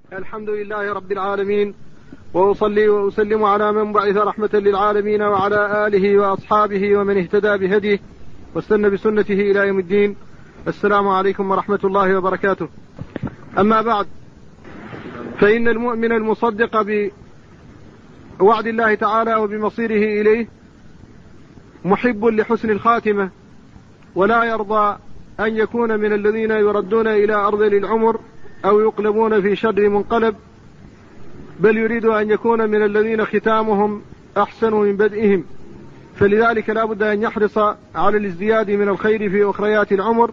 الحمد لله رب العالمين، وأصلي وأسلم على من بعث رحمة للعالمين وعلى آله وأصحابه ومن اهتدى بهديه واستنى بسنته إلى يوم الدين. السلام عليكم ورحمة الله وبركاته. أما بعد، فإن المؤمن المصدق بوعد الله تعالى وبمصيره إليه محب لحسن الخاتمة، ولا يرضى أن يكون من الذين يردون إلى أرذل العمر أو يقلبون في شر منقلب، بل يريد أن يكون من الذين ختامهم أحسن من بدئهم. فلذلك لا بد أن يحرص على الازدياد من الخير في أخريات العمر،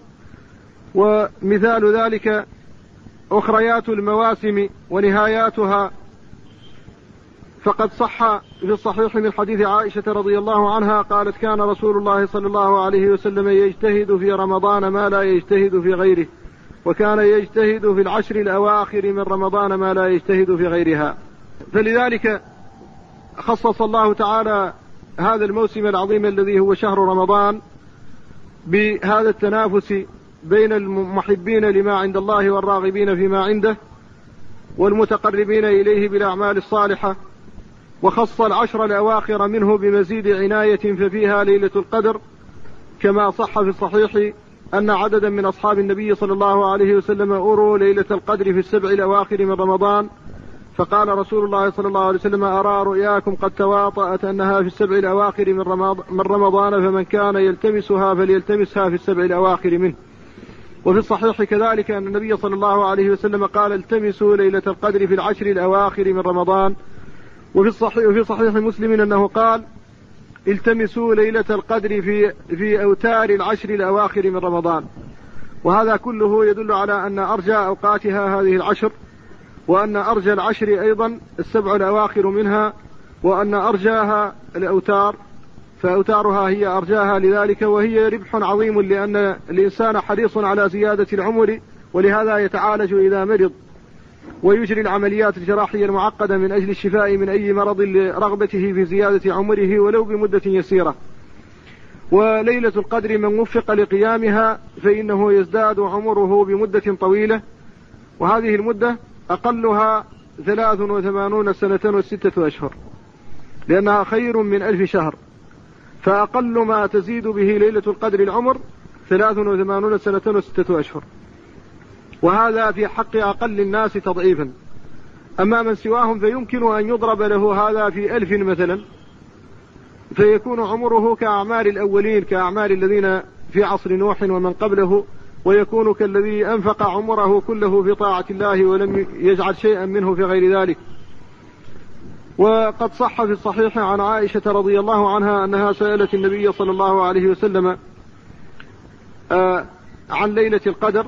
ومثال ذلك أخريات المواسم ونهاياتها. فقد صح في الصحيح من حديث عائشة رضي الله عنها قالت: كان رسول الله صلى الله عليه وسلم يجتهد في رمضان ما لا يجتهد في غيره، وكان يجتهد في العشر الأواخر من رمضان ما لا يجتهد في غيرها. فلذلك خصص الله تعالى هذا الموسم العظيم الذي هو شهر رمضان بهذا التنافس بين المحبين لما عند الله والراغبين فيما عنده والمتقربين إليه بالأعمال الصالحة، وخص العشر الأواخر منه بمزيد عناية ففيها ليلة القدر، كما صح في الصحيح أن عددا من أصحاب النبي صلى الله عليه وسلم أروا ليلة القدر في السبع الأواخر من رمضان، فقال رسول الله صلى الله عليه وسلم: أرى رؤياكم قد تواطأت أنها في السبع الأواخر من رمضان، فمن كان يلتمسها فليلتمسها في السبع الأواخر منه. وفي الصحيح كذلك أن النبي صلى الله عليه وسلم قال: التمسوا ليلة القدر في العشر الأواخر من رمضان. وفي صحيح مسلم أنه قال: التمسوا ليلة القدر في أوتار العشر الأواخر من رمضان. وهذا كله يدل على أن أرجى أوقاتها هذه العشر، وأن أرجى العشر أيضا السبع الأواخر منها، وأن أرجاها الأوتار، فأوتارها هي أرجاها لذلك، وهي ربح عظيم، لأن الإنسان حريص على زيادة العمر، ولهذا يتعالج إذا مرض ويجري العمليات الجراحية المعقدة من أجل الشفاء من أي مرض لرغبته في زيادة عمره ولو بمدة يسيرة. وليلة القدر من وفق لقيامها فإنه يزداد عمره بمدة طويلة، وهذه المدة أقلها 83 سنة و6 أشهر، لأنها خير من 1000 شهر. فأقل ما تزيد به ليلة القدر العمر 83 سنة و6 أشهر، وهذا في حق أقل الناس تضعيفا. أما من سواهم فيمكن أن يضرب له هذا في 1000 مثلا، فيكون عمره كأعمار الأولين، كأعمار الذين في عصر نوح ومن قبله، ويكون كالذي أنفق عمره كله في طاعة الله ولم يجعل شيئا منه في غير ذلك. وقد صح في الصحيح عن عائشة رضي الله عنها أنها سألت النبي صلى الله عليه وسلم عن ليلة القدر،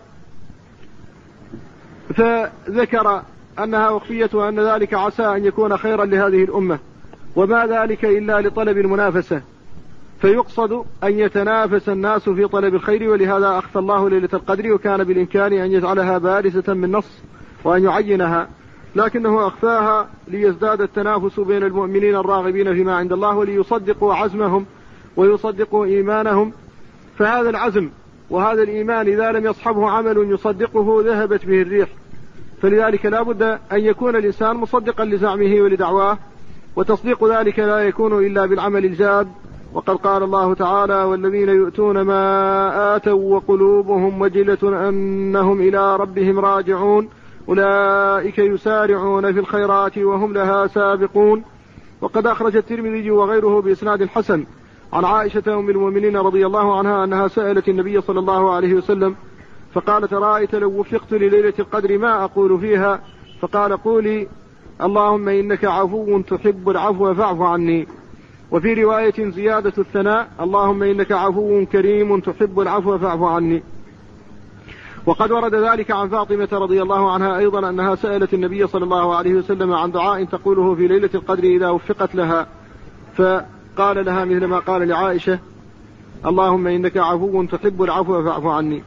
فذكر أنها وخفية وأن ذلك عسى أن يكون خيرا لهذه الأمة، وما ذلك إلا لطلب المنافسة، فيقصد أن يتنافس الناس في طلب الخير، ولهذا أخفى الله ليلة القدر، وكان بالإمكان أن يجعلها بارزة من نص وأن يعينها، لكنه أخفاها ليزداد التنافس بين المؤمنين الراغبين فيما عند الله، وليصدقوا عزمهم ويصدقوا إيمانهم. فهذا العزم وهذا الإيمان إذا لم يصحبه عمل يصدقه ذهبت به الريح. فلذلك لا بد أن يكون الإنسان مصدقا لزعمه ولدعواه، وتصديق ذلك لا يكون إلا بالعمل الجاد. وقد قال الله تعالى: والذين يؤتون ما آتوا وقلوبهم وجلة أنهم إلى ربهم راجعون أولئك يسارعون في الخيرات وهم لها سابقون. وقد أخرج الترمذي وغيره بإسناد حسن عن عائشة أم المؤمنين رضي الله عنها أنها سألت النبي صلى الله عليه وسلم فقالت: رأيت لو وفقت لليلة القدر ما أقول فيها؟ فقال: قولي اللهم إنك عفو تحب العفو فاعف عني. وفي رواية زيادة الثناء: اللهم إنك عفو كريم تحب العفو فاعف عني. وقد ورد ذلك عن فاطمة رضي الله عنها أيضا أنها سألت النبي صلى الله عليه وسلم عن دعاء تقوله في ليلة القدر إذا وفقت لها، فقال لها مثل ما قال لعائشة: اللهم إنك عفو تحب العفو فاعف عني.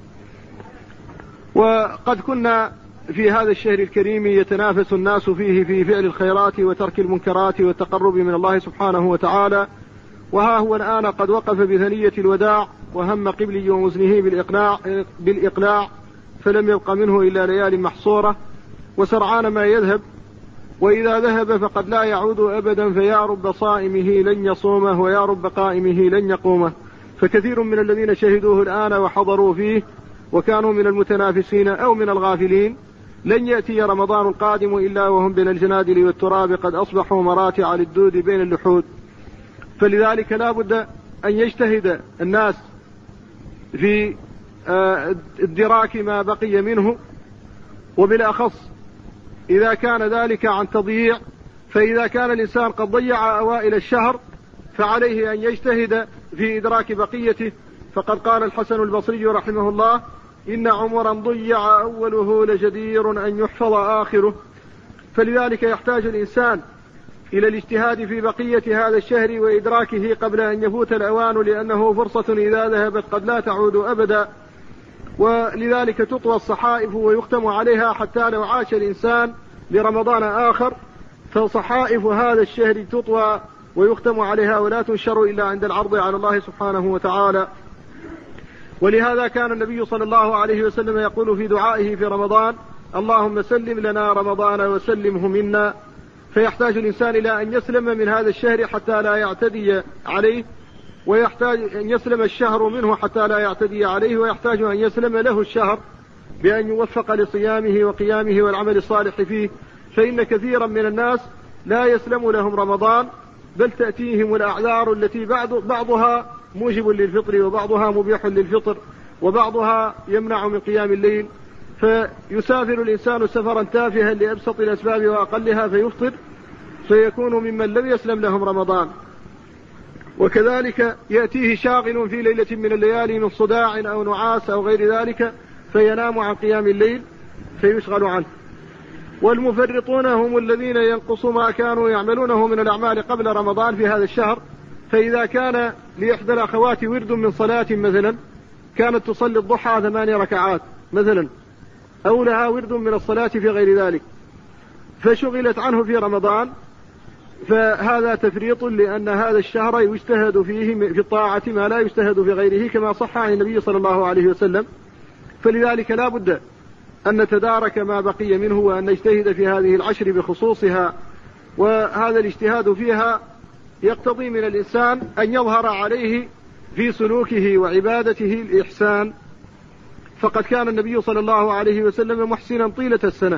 وقد كنا في هذا الشهر الكريم يتنافس الناس فيه في فعل الخيرات وترك المنكرات والتقرب من الله سبحانه وتعالى، وها هو الآن قد وقف بثنية الوداع وهم قبلي ومزنه بالإقلاع، فلم يبق منه إلا ليال محصورة، وسرعان ما يذهب، وإذا ذهب فقد لا يعود أبدا، فيا رب صائمه لن يصومه ويا رب قائمه لن يقومه. فكثير من الذين شهدوه الآن وحضروا فيه وكانوا من المتنافسين أو من الغافلين لن يأتي رمضان القادم إلا وهم بين الجنادل والتراب قد أصبحوا مراتع للدود بين اللحود. فلذلك لا بد أن يجتهد الناس في ادراك ما بقي منه، وبالأخص إذا كان ذلك عن تضييع. فإذا كان الإنسان قد ضيع أوائل الشهر فعليه أن يجتهد في إدراك بقيته. فقد قال الحسن البصري رحمه الله: إن عمرا ضيع أوله لجدير أن يحفظ آخره. فلذلك يحتاج الإنسان إلى الاجتهاد في بقية هذا الشهر وإدراكه قبل أن يفوت الأوان، لأنه فرصة إذا ذهبت قد لا تعود أبدا. ولذلك تطوى الصحائف ويختم عليها، حتى لو عاش الإنسان لرمضان آخر فصحائف هذا الشهر تطوى ويختم عليها ولا تنشر إلا عند العرض على الله سبحانه وتعالى. ولهذا كان النبي صلى الله عليه وسلم يقول في دعائه في رمضان: اللهم سلم لنا رمضان وسلمه منا. فيحتاج الإنسان إلى أن يسلم من هذا الشهر حتى لا يعتدي عليه، ويحتاج أن يسلم الشهر منه حتى لا يعتدي عليه، ويحتاج أن يسلم له الشهر بأن يوفق لصيامه وقيامه والعمل الصالح فيه. فإن كثيرا من الناس لا يسلم لهم رمضان، بل تأتيهم الأعذار التي بعضها موجب للفطر وبعضها مبيح للفطر وبعضها يمنع من قيام الليل، فيسافر الإنسان سفرا تافها لأبسط الأسباب وأقلها فيفطر، فيكون ممن لم يسلم لهم رمضان. وكذلك يأتيه شاغل في ليلة من الليالي من صداع أو نعاس أو غير ذلك فينام عن قيام الليل فيشغل عنه. والمفرطون هم الذين ينقصوا ما كانوا يعملونه من الأعمال قبل رمضان في هذا الشهر. فإذا كان لإحدى الأخوات ورد من صلاة مثلا، كانت تصلي الضحى 8 ركعات مثلا، أو لها ورد من الصلاة في غير ذلك، فشغلت عنه في رمضان، فهذا تفريط، لأن هذا الشهر يجتهد فيه في الطاعة ما لا يجتهد في غيره، كما صح عن النبي صلى الله عليه وسلم. فلذلك لا بد أن نتدارك ما بقي منه وأن نجتهد في هذه العشر بخصوصها. وهذا الاجتهاد فيها يقتضي من الإنسان أن يظهر عليه في سلوكه وعبادته الإحسان. فقد كان النبي صلى الله عليه وسلم محسنا طيلة السنة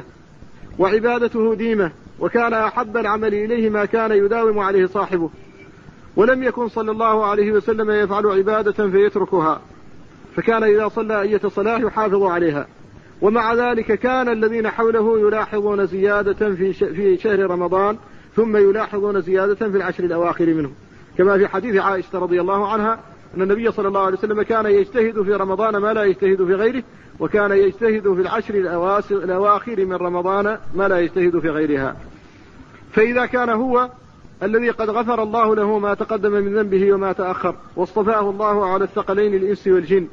وعبادته ديمة، وكان أحب العمل إليه ما كان يداوم عليه صاحبه، ولم يكن صلى الله عليه وسلم يفعل عبادة فيتركها، فكان إذا صلى أية صلاة يحافظ عليها. ومع ذلك كان الذين حوله يلاحظون زيادة في شهر رمضان، ثم يلاحظون زيادة في العشر الأواخر منه، كما في حديث عائشة رضي الله عنها أن النبي صلى الله عليه وسلم كان يجتهد في رمضان ما لا يجتهد في غيره، وكان يجتهد في العشر الأواخر من رمضان ما لا يجتهد في غيرها. فإذا كان هو الذي قد غفر الله له ما تقدم من ذنبه وما تأخر، واصطفاه الله على الثقلين الإنس والجن،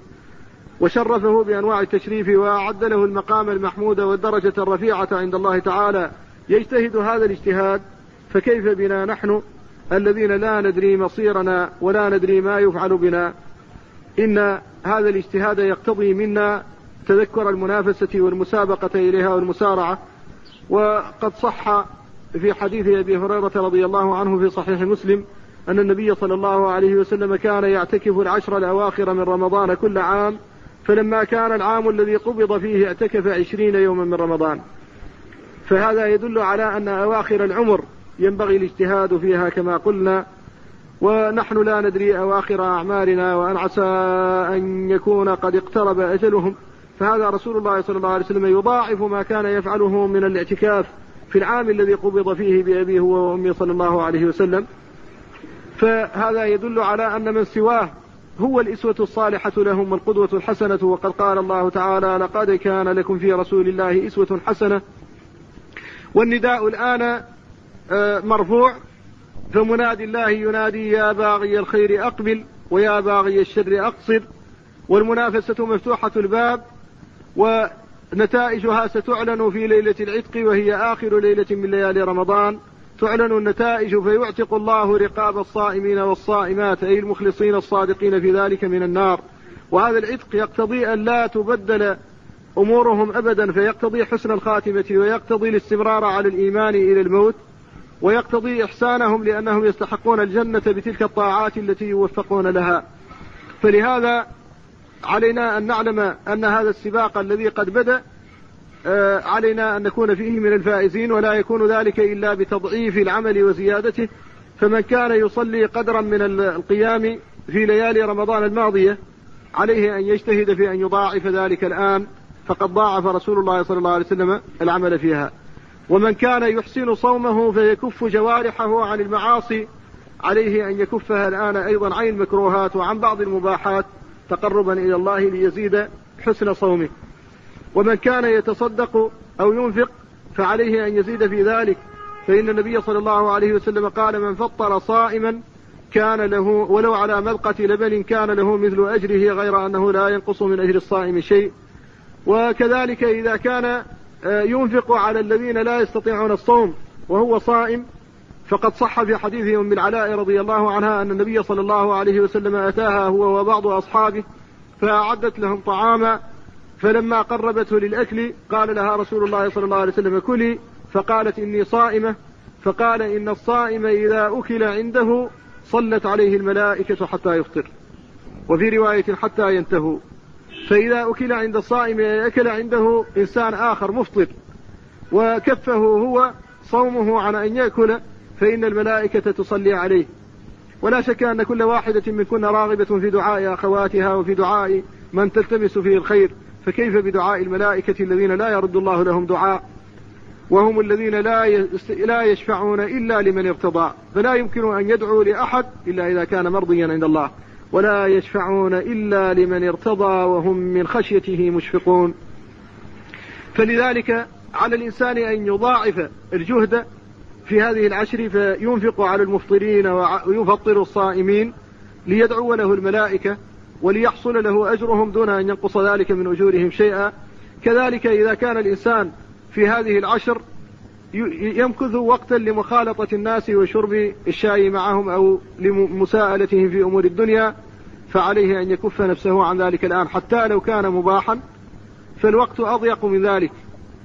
وشرفه بأنواع التشريف، وأعد له المقام المحمود والدرجة الرفيعة عند الله تعالى، يجتهد هذا الاجتهاد، فكيف بنا نحن الذين لا ندري مصيرنا ولا ندري ما يفعل بنا؟ إن هذا الاجتهاد يقتضي منا تذكر المنافسة والمسابقة إليها والمسارعة. وقد صح في حديث أبي هريرة رضي الله عنه في صحيح مسلم أن النبي صلى الله عليه وسلم كان يعتكف العشر الأواخر من رمضان كل عام، فلما كان العام الذي قبض فيه اعتكف 20 يوما من رمضان. فهذا يدل على أن أواخر العمر ينبغي الاجتهاد فيها كما قلنا، ونحن لا ندري أواخر أعمارنا، وأن عسى أن يكون قد اقترب أجلهم. فهذا رسول الله صلى الله عليه وسلم يضاعف ما كان يفعله من الاعتكاف في العام الذي قبض فيه بأبيه هو وأمي صلى الله عليه وسلم. فهذا يدل على أن من سواه هو الإسوة الصالحة لهم والقدوة الحسنة. وقد قال الله تعالى: لقد كان لكم في رسول الله إسوة حسنة. والنداء الآن مرفوع، فمنادي الله ينادي: يا باغي الخير أقبل ويا باغي الشر أقصر. والمنافسة مفتوحة الباب، ونتائجها ستعلن في ليلة العتق، وهي آخر ليلة من ليالي رمضان تعلن النتائج، فيعتق الله رقاب الصائمين والصائمات، أي المخلصين الصادقين في ذلك، من النار. وهذا العتق يقتضي أن لا تبدل أمورهم أبدا، فيقتضي حسن الخاتمة ويقتضي الاستمرار على الإيمان إلى الموت، ويقتضي إحسانهم لأنهم يستحقون الجنة بتلك الطاعات التي يوفقون لها. فلهذا علينا أن نعلم أن هذا السباق الذي قد بدأ علينا أن نكون فيه من الفائزين، ولا يكون ذلك إلا بتضعيف العمل وزيادته. فمن كان يصلي قدرا من القيام في ليالي رمضان الماضية عليه أن يجتهد في أن يضاعف ذلك الآن، فقد ضاعف رسول الله صلى الله عليه وسلم العمل فيها. ومن كان يحسن صومه فيكف جوارحه عن المعاصي عليه أن يكفها الآن أيضا عن المكروهات وعن بعض المباحات تقربا إلى الله ليزيد حسن صومه. ومن كان يتصدق أو ينفق فعليه أن يزيد في ذلك، فإن النبي صلى الله عليه وسلم قال: من فطر صائما كان له ولو على مذقة لبن كان له مثل أجره غير أنه لا ينقص من أجر الصائم شيء. وكذلك إذا كان ينفق على الذين لا يستطيعون الصوم وهو صائم، فقد صح في حديث أم العلاء رضي الله عنها أن النبي صلى الله عليه وسلم أتاها هو وبعض أصحابه فأعدت لهم طعاما، فلما قربته للأكل قال لها رسول الله صلى الله عليه وسلم: كلي، فقالت: إني صائمة. فقال: إن الصائم إذا أكل عنده صلت عليه الملائكة حتى يفطر، وفي رواية حتى ينتهوا. فإذا أكل عند الصائم أكل عنده إنسان آخر مفطر وكفه هو صومه عن أن يأكل، فإن الملائكة تصلي عليه. ولا شك أن كل واحدة منكن راغبة في دعاء أخواتها وفي دعاء من تلتمس فيه الخير، فكيف بدعاء الملائكة الذين لا يرد الله لهم دعاء، وهم الذين لا يشفعون إلا لمن ارتضى، فلا يمكن أن يدعوا لأحد إلا إذا كان مرضيا عند الله، ولا يشفعون إلا لمن ارتضى وهم من خشيته مشفقون. فلذلك على الإنسان أن يضاعف الجهد في هذه العشر، فينفق على المفطرين ويفطر الصائمين ليدعو له الملائكة وليحصل له أجرهم دون أن ينقص ذلك من أجورهم شيئا. كذلك إذا كان الإنسان في هذه العشر يمكث وقتا لمخالطة الناس وشرب الشاي معهم أو لمساءلتهم في أمور الدنيا، فعليه أن يكف نفسه عن ذلك الآن، حتى لو كان مباحا فالوقت أضيق من ذلك.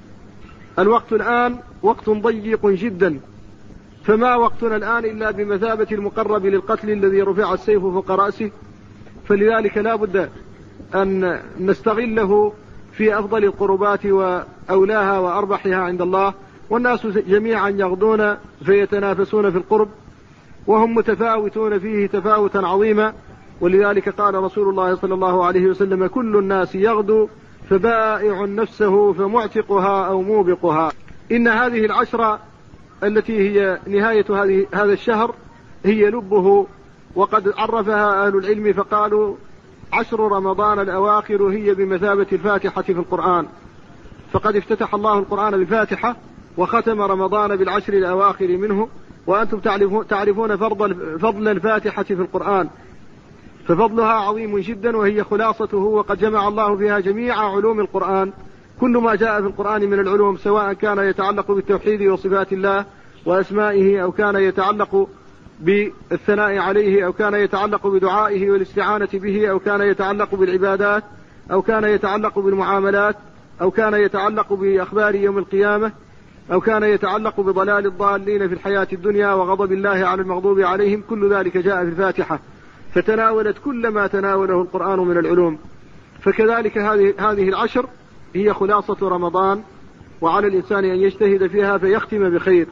الوقت الآن وقت ضيق جدا، فما وقتنا الآن إلا بمثابة المقرب للقتل الذي رفع السيف فوق رأسه. فلذلك لا بد أن نستغله في أفضل القربات وأولاها وأربحها عند الله. والناس جميعا يغدون فيتنافسون في القرب، وهم متفاوتون فيه تفاوتا عظيما. ولذلك قال رسول الله صلى الله عليه وسلم: كل الناس يغدو فبائع نفسه فمعتقها أو موبقها. إن هذه العشرة التي هي نهاية هذا الشهر هي لبه، وقد عرفها أهل العلم فقالوا: عشر رمضان الأواخر هي بمثابة الفاتحة في القرآن، فقد افتتح الله القرآن بالفاتحة وختم رمضان بالعشر الأواخر منه، وأنتم تعرفون فضل الفاتحة في القرآن، ففضلها عظيم جدا، وهي خلاصته، وقد جمع الله فيها جميع علوم القرآن. كل ما جاء في القرآن من العلوم، سواء كان يتعلق بالتوحيد وصفات الله وأسمائه، أو كان يتعلق بالثناء عليه، أو كان يتعلق بدعائه والاستعانة به، أو كان يتعلق بالعبادات، أو كان يتعلق بالمعاملات، أو كان يتعلق بأخبار يوم القيامة، أو كان يتعلق بضلال الضالين في الحياة الدنيا وغضب الله على المغضوب عليهم، كل ذلك جاء في الفاتحة، فتناولت كل ما تناوله القرآن من العلوم. فكذلك هذه العشر هي خلاصة رمضان، وعلى الإنسان أن يجتهد فيها فيختم بخير.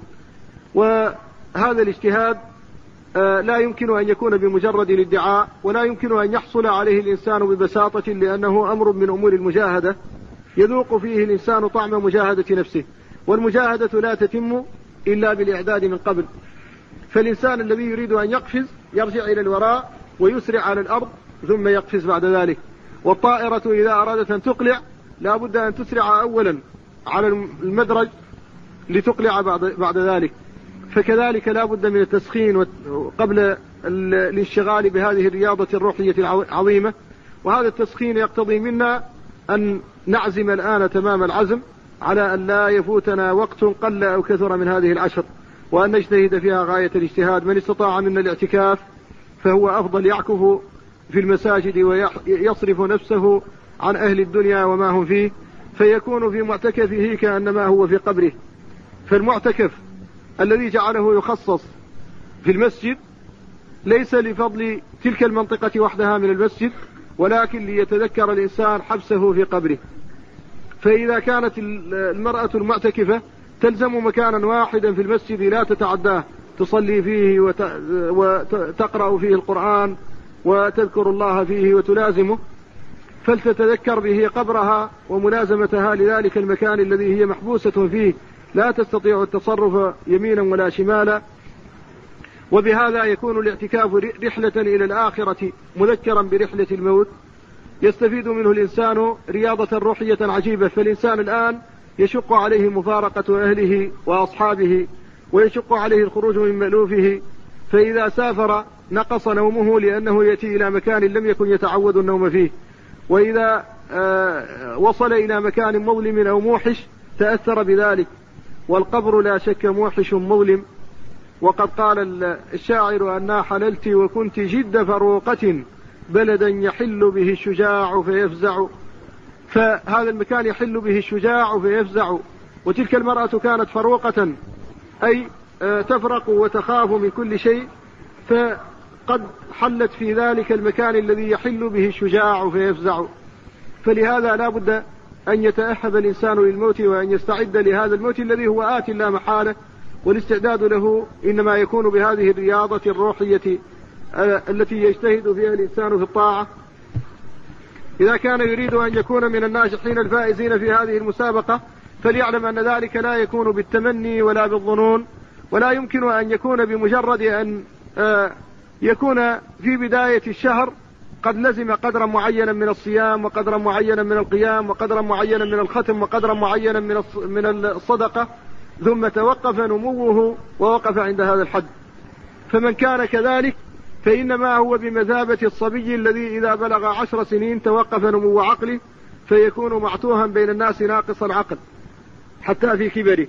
وهذا الاجتهاد لا يمكن أن يكون بمجرد الادعاء، ولا يمكن أن يحصل عليه الإنسان ببساطة، لأنه أمر من أمور المجاهدة يذوق فيه الإنسان طعم مجاهدة نفسه، والمجاهدة لا تتم إلا بالإعداد من قبل. فالإنسان الذي يريد أن يقفز يرجع إلى الوراء ويسرع على الأرض ثم يقفز بعد ذلك. والطائرة إذا أرادت أن تقلع لا بد أن تسرع أولا على المدرج لتقلع بعد ذلك. فكذلك لا بد من التسخين قبل الانشغال بهذه الرياضة الروحية العظيمة. وهذا التسخين يقتضي منا أن نعزم الآن تمام العزم على أن لا يفوتنا وقت قل أو كثر من هذه العشر، وأن نجتهد فيها غاية الاجتهاد. من استطاع منا الاعتكاف فهو أفضل يعكف في المساجد ويصرف نفسه عن أهل الدنيا وما هم فيه. فيكون في معتكفه كأنما هو في قبره. فالمعتكف الذي جعله يخصص في المسجد ليس لفضل تلك المنطقة وحدها من المسجد، ولكن ليتذكر الإنسان حبسه في قبره. فإذا كانت المرأة المعتكفة تلزم مكانا واحدا في المسجد لا تتعداه، تصلي فيه وتقرأ فيه القرآن وتذكر الله فيه وتلازمه، فلتتذكر به قبرها وملازمتها لذلك المكان الذي هي محبوسة فيه لا تستطيع التصرف يمينا ولا شمالا. وبهذا يكون الاعتكاف رحلة إلى الآخرة مذكرا برحلة الموت، يستفيد منه الإنسان رياضة روحية عجيبة. فالإنسان الآن يشق عليه مفارقة أهله وأصحابه، ويشق عليه الخروج من مألوفه، فإذا سافر نقص نومه لأنه يأتي إلى مكان لم يكن يتعود النوم فيه، وإذا وصل إلى مكان مظلم أو موحش تأثر بذلك. والقبر لا شك موحش مظلم، وقد قال الشاعر أنا حللت وكنت جد فروقة بلدا يحل به الشجاع فيفزع. فهذا المكان يحل به الشجاع فيفزع، وتلك المرأة كانت فروقة أي تفرق وتخاف من كل شيء، فقد حلت في ذلك المكان الذي يحل به الشجاع فيفزع. فلهذا لا بد أن يتأهب الإنسان للموت وأن يستعد لهذا الموت الذي هو آت لا محالة، والاستعداد له إنما يكون بهذه الرياضة الروحية التي يجتهد فيها الإنسان في الطاعة. إذا كان يريد أن يكون من الناجحين الفائزين في هذه المسابقة فليعلم أن ذلك لا يكون بالتمني ولا بالظنون، ولا يمكن أن يكون بمجرد أن يكون في بداية الشهر قد لزم قدرا معينا من الصيام وقدرا معينا من القيام وقدرا معينا من الختم وقدرا معينا من الصدقة، ثم توقف نموه ووقف عند هذا الحد. فمن كان كذلك فإنما هو بمثابة الصبي الذي إذا بلغ 10 سنين توقف نمو عقله، فيكون معتوها بين الناس ناقص العقل حتى في كبره.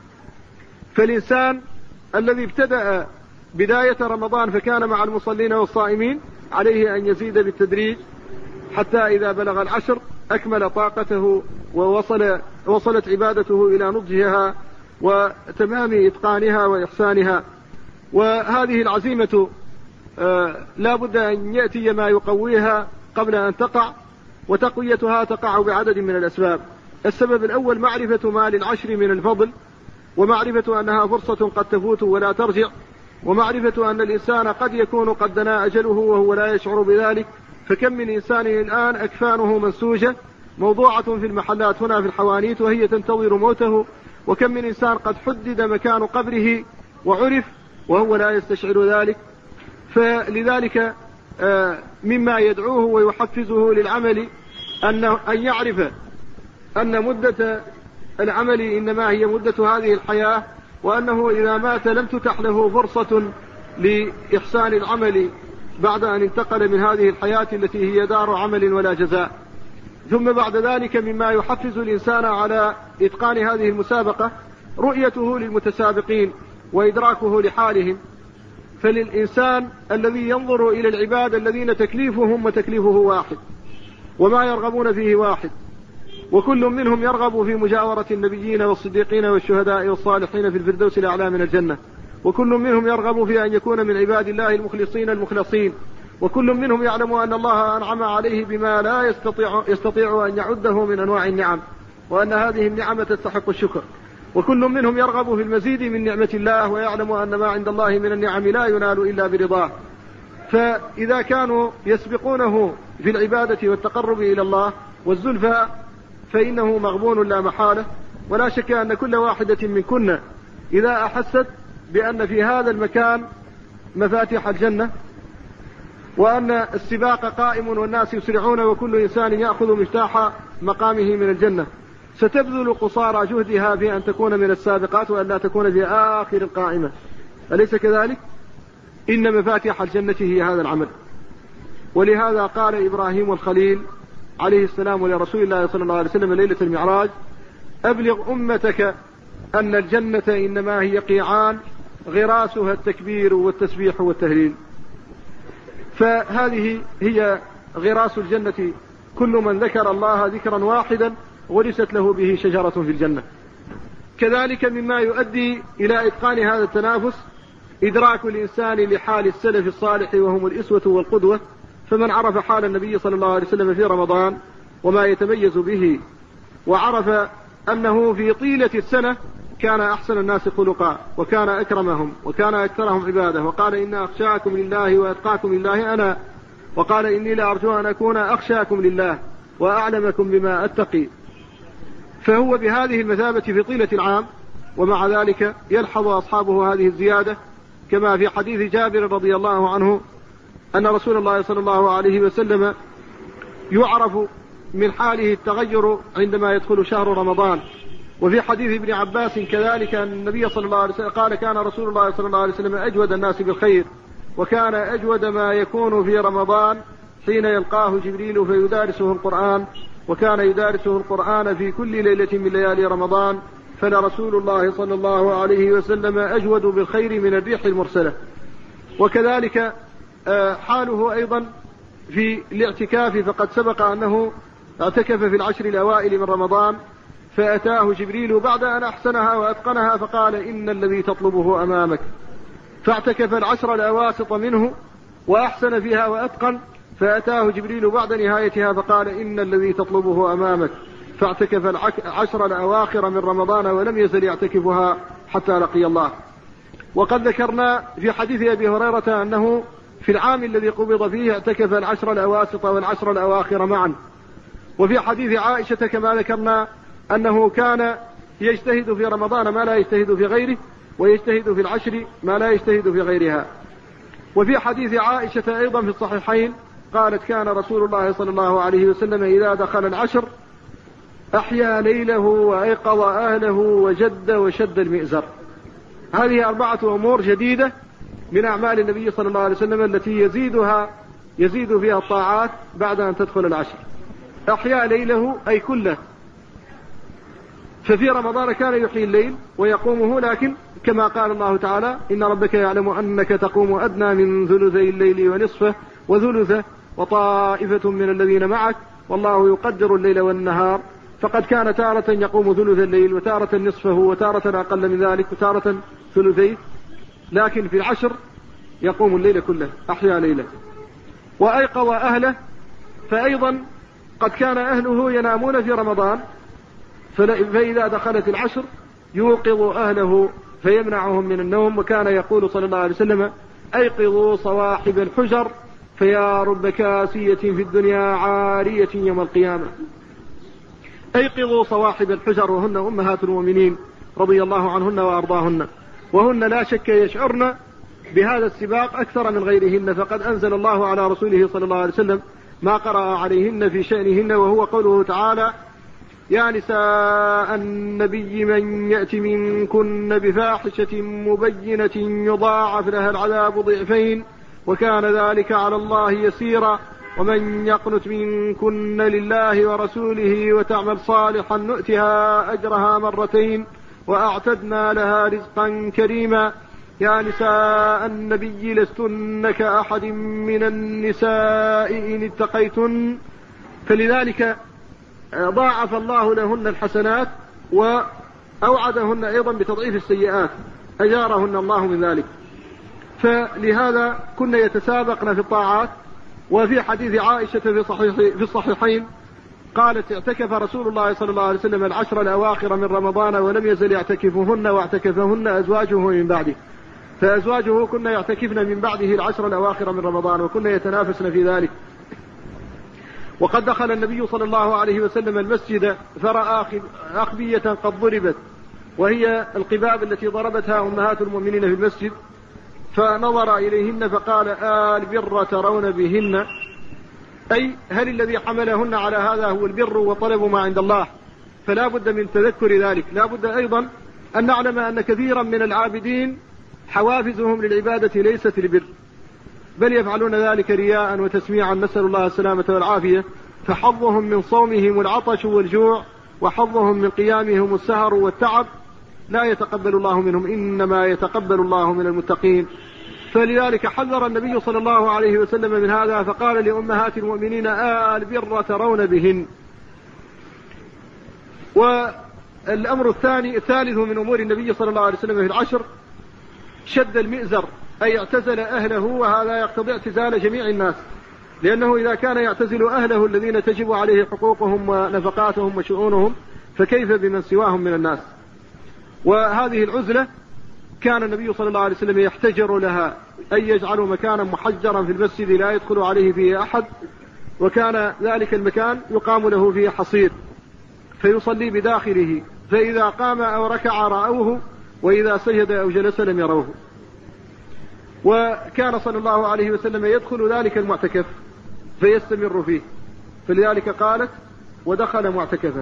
فالإنسان الذي ابتدأ بداية رمضان فكان مع المصلين والصائمين عليه أن يزيد بالتدريج حتى إذا بلغ 10 أكمل طاقته ووصلت عبادته إلى نضجها وتمام إتقانها وإحسانها. وهذه العزيمة لا بد أن يأتي ما يقويها قبل أن تقع، وتقويتها تقع بعدد من الأسباب. السبب الأول معرفة ما للعشر من الفضل، ومعرفة أنها فرصة قد تفوت ولا ترجع، ومعرفة أن الإنسان قد يكون قد دنا أجله وهو لا يشعر بذلك. فكم من إنسان الآن أكفانه منسوجة موضوعة في المحلات هنا في الحوانيت وهي تنتظر موته، وكم من إنسان قد حدد مكان قبره وعرف وهو لا يستشعر ذلك. فلذلك مما يدعوه ويحفزه للعمل أن يعرف أن مدة العمل إنما هي مدة هذه الحياة، وأنه إذا مات لم تتح له فرصة لإحسان العمل بعد أن انتقل من هذه الحياة التي هي دار عمل ولا جزاء. ثم بعد ذلك مما يحفز الإنسان على إتقان هذه المسابقة رؤيته للمتسابقين وإدراكه لحالهم. فللإنسان الذي ينظر إلى العباد الذين تكليفهم وتكليفه واحد وما يرغبون فيه واحد، وكل منهم يرغب في مجاورة النبيين والصديقين والشهداء والصالحين في الفردوس الأعلى من الجنة، وكل منهم يرغب في أن يكون من عباد الله المخلصين المخلصين، وكل منهم يعلم أن الله أنعم عليه بما لا يستطيع أن يعده من أنواع النعم، وأن هذه النعمة تستحق الشكر. وكل منهم يرغب في المزيد من نعمة الله، ويعلم أن ما عند الله من النعم لا ينال إلا برضاه. فإذا كانوا يسبقونه في العبادة والتقرب إلى الله والزلفى فإنه مغبون لا محالة. ولا شك أن كل واحدة منكن إذا أحست بأن في هذا المكان مفاتيح الجنة، وأن السباق قائم والناس يسرعون وكل إنسان يأخذ مفتاح مقامه من الجنة، ستبذل قصارى جهدها في أن تكون من السابقات وأن لا تكون في آخر القائمة. أليس كذلك؟ إن مفاتيح الجنة هي هذا العمل. ولهذا قال إبراهيم الخليل عليه السلام لرسول الله صلى الله عليه وسلم ليلة المعراج: أبلغ أمتك أن الجنة إنما هي قيعان غراسها التكبير والتسبيح والتهليل. فهذه هي غراس الجنة، كل من ذكر الله ذكرا واحدا غرست له به شجرة في الجنة. كذلك مما يؤدي إلى إتقان هذا التنافس إدراك الإنسان لحال السلف الصالح وهم الإسوة والقدوة، فمن عرف حال النبي صلى الله عليه وسلم في رمضان وما يتميز به، وعرف أنه في طيلة السنة كان أحسن الناس خلقا وكان أكرمهم وكان أكثرهم عبادة، وقال إن أخشاكم لله وأتقاكم لله أنا، وقال إني لأرجو أن أكون أخشاكم لله وأعلمكم بما أتقي، فهو بهذه المثابة في طيلة العام. ومع ذلك يلحظ أصحابه هذه الزيادة، كما في حديث جابر رضي الله عنه أن رسول الله صلى الله عليه وسلم يعرف من حاله التغير عندما يدخل شهر رمضان. وفي حديث ابن عباس كذلك أن النبي صلى الله عليه وسلم قال كان رسول الله صلى الله عليه وسلم أجود الناس بالخير، وكان أجود ما يكون في رمضان حين يلقاه جبريل فيدارسه القرآن، وكان يدارسه القرآن في كل ليلة من ليالي رمضان، فلرسول الله صلى الله عليه وسلم أجود بالخير من الريح المرسلة. وكذلك حاله أيضا في الاعتكاف، فقد سبق أنه اعتكف في العشر الأوائل من رمضان، فأتاه جبريل بعد أن أحسنها وأتقنها فقال إن الذي تطلبه أمامك، فاعتكف العشر الأواسط منه وأحسن فيها وأتقن، فأتاه جبريل بعد نهايتها فقال إن الذي تطلبه أمامك، فاعتكف العشر الأواخر من رمضان ولم يزل يعتكفها حتى لقي الله. وقد ذكرنا في حديث أبي هريرة أنه في العام الذي قبض فيه اعتكف العشر الأواسط والعشر الأواخر معا. وفي حديث عائشة كما ذكرنا أنه كان يجتهد في رمضان ما لا يجتهد في غيره، ويجتهد في العشر ما لا يجتهد في غيرها. وفي حديث عائشة أيضا في الصحيحين قالت كان رسول الله صلى الله عليه وسلم إذا دخل العشر أحيا ليله وأيقظ أهله وجد وشد المئزر. هذه 4 أمور جديدة من أعمال النبي صلى الله عليه وسلم التي يزيد فيها الطاعات بعد أن تدخل العشر. أحيا ليله أي كله، ففي رمضان كان يحيي الليل ويقومه، لكن كما قال الله تعالى إن ربك يعلم أنك تقوم أدنى من ثلثي الليل ونصفه وثلثه وطائفة من الذين معك والله يقدر الليل والنهار، فقد كان تارة يقوم ثلث الليل وتارة نصفه وتارة أقل من ذلك وتارة ثلثيه، لكن في العشر يقوم الليل كله أحيا ليله. وأيقظ أهله، فأيضا قد كان أهله ينامون في رمضان، فإذا دخلت العشر يوقظ أهله فيمنعهم من النوم، وكان يقول صلى الله عليه وسلم أيقظوا صواحب الحجر فيا رب كاسية في الدنيا عارية يوم القيامة. أيقظوا صواحب الحجر، وهن أمهات المؤمنين رضي الله عنهن وأرضاهن، وهن لا شك يشعرن بهذا السباق أكثر من غيرهن، فقد أنزل الله على رسوله صلى الله عليه وسلم ما قرأ عليهن في شأنهن، وهو قوله تعالى يا نساء النبي من يأت منكن بفاحشة مبينة يضاعف لها العذاب ضعفين وكان ذلك على الله يسيرا ومن يقنت منكن لله ورسوله وتعمل صالحا نؤتها أجرها مرتين وأعتدنا لها رزقا كريما. يا نساء النبي لستن كأحد من النساء إن اتقيتن، فلذلك ضاعف الله لهن الحسنات وأوعدهن أيضا بتضعيف السيئات، أجارهن الله من ذلك. فلهذا كنا يتسابقن في الطاعات. وفي حديث عائشة في الصحيحين قالت اعتكف رسول الله صلى الله عليه وسلم العشر الأواخر من رمضان ولم يزل يعتكفهن واعتكفهن أزواجه من بعده، فأزواجه كنا يعتكفن من بعده العشر الأواخر من رمضان وكنا يتنافسن في ذلك. وقد دخل النبي صلى الله عليه وسلم المسجد فرأى أخبية قد ضربت، وهي القباب التي ضربتها أمهات المؤمنين في المسجد، فنظر إليهن فقال البر ترون بهن، أي هل الذي حملهن على هذا هو البر وطلب ما عند الله؟ فلا بد من تذكر ذلك. لا بد أيضا أن نعلم أن كثيرا من العابدين حوافزهم للعبادة ليست البر، بل يفعلون ذلك رياء وتسميعا، نسأل الله السلامة والعافية. فحظهم من صومهم العطش والجوع، وحظهم من قيامهم السهر والتعب، لا يتقبل الله منهم، إنما يتقبل الله من المتقين. فلذلك حذر النبي صلى الله عليه وسلم من هذا، فقال لأمهات المؤمنين البر ترون بهن. والأمر الثالث من أمور النبي صلى الله عليه وسلم في العشر شد المئزر، أي اعتزل أهله، وهذا يقتضي اعتزال جميع الناس، لأنه إذا كان يعتزل أهله الذين تجب عليه حقوقهم ونفقاتهم وشؤونهم فكيف بمن سواهم من الناس. وهذه العزلة كان النبي صلى الله عليه وسلم يحتجر لها، أي يجعل مكانا محجرا في المسجد لا يدخل عليه فيه أحد، وكان ذلك المكان يقام له فيه حصير فيصلي بداخله، فإذا قام أو ركع رأوه، وإذا سجد أو جلس لم يروه. وكان صلى الله عليه وسلم يدخل ذلك المعتكف فيستمر فيه، فلذلك قالت ودخل معتكفا.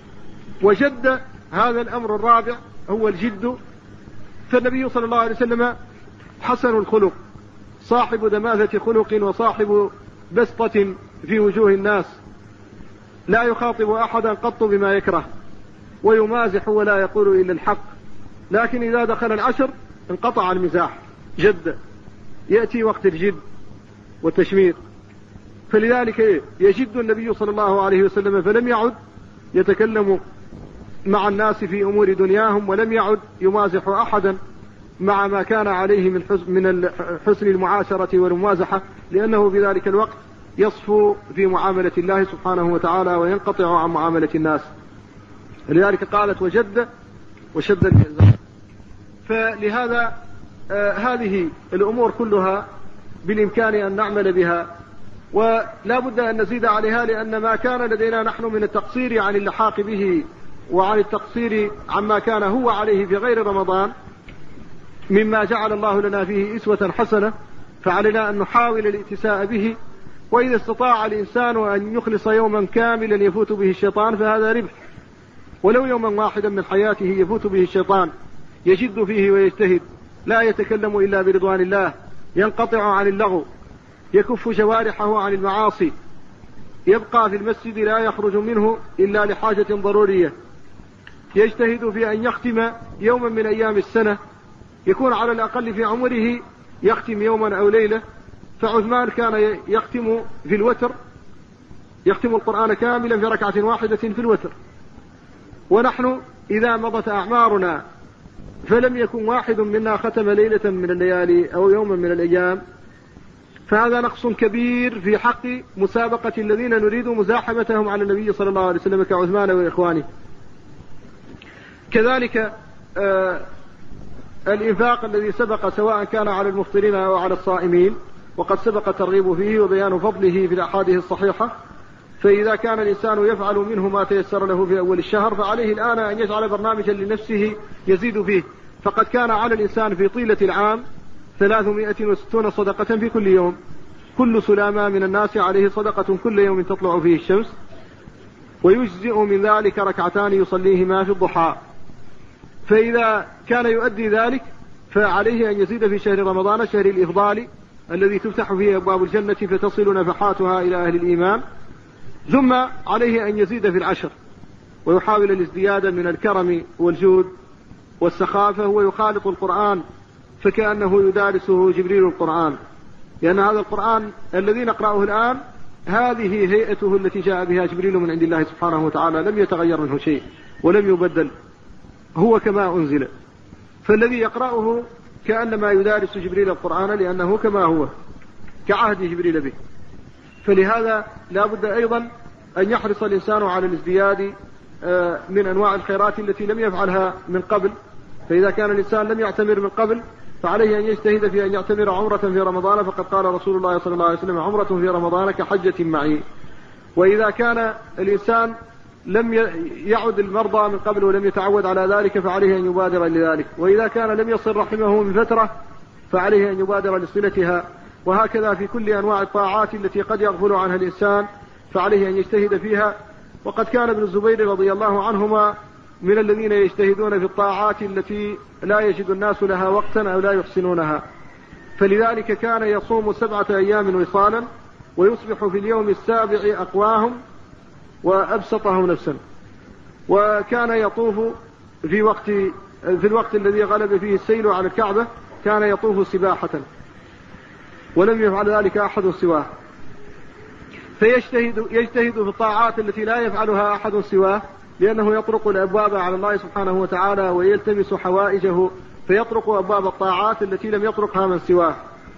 وجد هذا الأمر الرابع هو الجد، فالنبي صلى الله عليه وسلم حسن الخلق، صاحب دماثة خلق، وصاحب بسطة في وجوه الناس، لا يخاطب أحدا قط بما يكره، ويمازح ولا يقول إلا الحق، لكن إذا دخل العشر انقطع المزاح، جد، يأتي وقت الجد والتشمير. فلذلك يجد النبي صلى الله عليه وسلم، فلم يعد يتكلم مع الناس في أمور دنياهم، ولم يعد يمازح أحدا مع ما كان عليه من حسن المعاشرة والممازحة، لأنه في ذلك الوقت يصفو في معاملة الله سبحانه وتعالى وينقطع عن معاملة الناس. لذلك قالت وجد وشد المئزر. فلهذا هذه الأمور كلها بالإمكان أن نعمل بها، ولا بد أن نزيد عليها، لأن ما كان لدينا نحن من التقصير عن اللحاق به وعن التقصير عما كان هو عليه في غير رمضان مما جعل الله لنا فيه أسوة حسنة، فعلينا أن نحاول الاتساء به. وإذا استطاع الإنسان أن يخلص يوما كاملا يفوت به الشيطان فهذا ربح، ولو يوما واحدا من حياته يفوت به الشيطان، يجد فيه ويجتهد، لا يتكلم إلا برضوان الله، ينقطع عن اللغو، يكف جوارحه عن المعاصي، يبقى في المسجد لا يخرج منه إلا لحاجة ضرورية، يجتهد في أن يختم يوما من أيام السنة، يكون على الأقل في عمره يختم يوما أو ليلة. فعثمان كان يختم في الوتر، يختم القرآن كاملا في ركعة واحدة في الوتر. ونحن إذا مضت أعمارنا فلم يكن واحد منا ختم ليلة من الليالي أو يوما من الأيام، فهذا نقص كبير في حق مسابقة الذين نريد مزاحمتهم على النبي صلى الله عليه وسلم كعثمان وإخوانه. كذلك الإنفاق الذي سبق سواء كان على المفطرين أو على الصائمين، وقد سبق الترغيب فيه وبيان فضله في الأحاديث الصحيحة. فإذا كان الإنسان يفعل منه ما تيسر له في أول الشهر، فعليه الآن أن يجعل برنامجا لنفسه يزيد فيه. فقد كان على الإنسان في طيلة العام 360 صدقة في كل يوم، كل سلامة من الناس عليه صدقة كل يوم تطلع فيه الشمس، ويجزئ من ذلك ركعتان يصليهما في الضحى. فإذا كان يؤدي ذلك فعليه أن يزيد في شهر رمضان، شهر الإفضال الذي تفتح فيه أبواب الجنة فتصل نفحاتها إلى أهل الإيمان. ثم عليه أن يزيد في العشر ويحاول الازدياد من الكرم والجود والسخافة، ويخالط القرآن فكأنه يدارسه جبريل القرآن، لأن هذا القرآن الذي نقرأه الآن هذه هيئته التي جاء بها جبريل من عند الله سبحانه وتعالى، لم يتغير منه شيء ولم يبدل، هو كما أنزل. فالذي يقرأه كأنما يدارس جبريل القرآن، لأنه كما هو كعهد جبريل به. فلهذا لا بد أيضا أن يحرص الإنسان على الازدياد من أنواع الخيرات التي لم يفعلها من قبل. فإذا كان الإنسان لم يعتمر من قبل فعليه أن يجتهد في أن يعتمر عمرة في رمضان، فقد قال رسول الله صلى الله عليه وسلم: عمرة في رمضان كحجة معي. وإذا كان الإنسان لم يعد المرضى من قبل ولم يتعود على ذلك فعليه أن يبادر لذلك. وإذا كان لم يصل رحمه من فترة فعليه أن يبادر لصلتها. وهكذا في كل أنواع الطاعات التي قد يغفل عنها الإنسان فعليه أن يجتهد فيها. وقد كان ابن الزبير رضي الله عنهما من الذين يجتهدون في الطاعات التي لا يجد الناس لها وقتا أو لا يحسنونها، فلذلك كان يصوم 7 أيام وصالا، ويصبح في اليوم السابع أقواهم وأبسطهم نفسا. وكان يطوف في الوقت الذي غلب فيه السيل على الكعبة، كان يطوف سباحة، ولم يفعل ذلك أحد سواه. فيجتهد في الطاعات التي لا يفعلها أحد سواه، لأنه يطرق الأبواب على الله سبحانه وتعالى ويلتمس حوائجه، فيطرق أبواب الطاعات التي لم يطرقها من سواه.